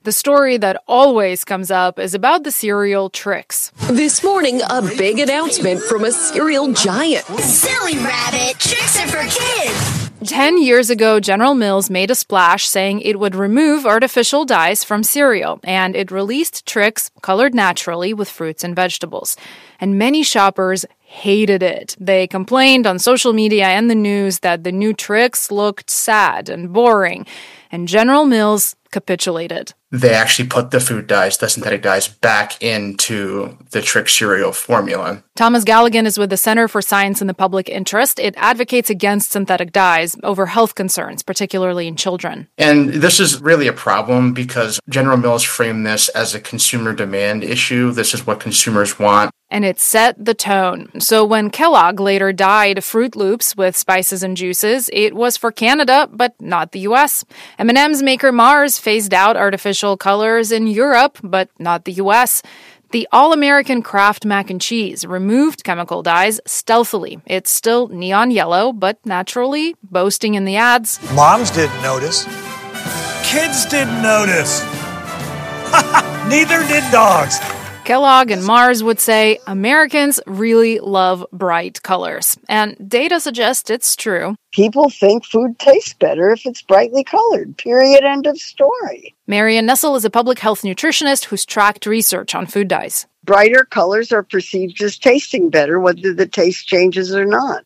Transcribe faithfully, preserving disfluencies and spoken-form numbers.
The story that always comes up is about the cereal Trix. This morning, a big announcement from a cereal giant. Silly rabbit, Trix are for kids. Ten years ago, General Mills made a splash saying it would remove artificial dyes from cereal, and it released Trix colored naturally with fruits and vegetables. And many shoppers hated it. They complained on social media and the news that the new Trix looked sad and boring, and General Mills capitulated. They actually put the food dyes, the synthetic dyes, back into the Trix cereal formula. Thomas Galligan is with the Center for Science in the Public Interest. It advocates against synthetic dyes over health concerns, particularly in children. And this is really a problem because General Mills framed this as a consumer demand issue. This is what consumers want. And it set the tone. So when Kellogg later dyed Fruit Loops with spices and juices, it was for Canada, but not the U S. M and M's maker Mars phased out artificial colors in Europe, but not the U S. The All-American Kraft mac and cheese removed chemical dyes stealthily. It's still neon yellow, but naturally, boasting in the ads. Moms didn't notice. Kids didn't notice. Neither did dogs. Kellogg and Mars would say Americans really love bright colors. And data suggests it's true. People think food tastes better if it's brightly colored. Period. End of story. Marian Nessel is a public health nutritionist who's tracked research on food dyes. Brighter colors are perceived as tasting better, whether the taste changes or not.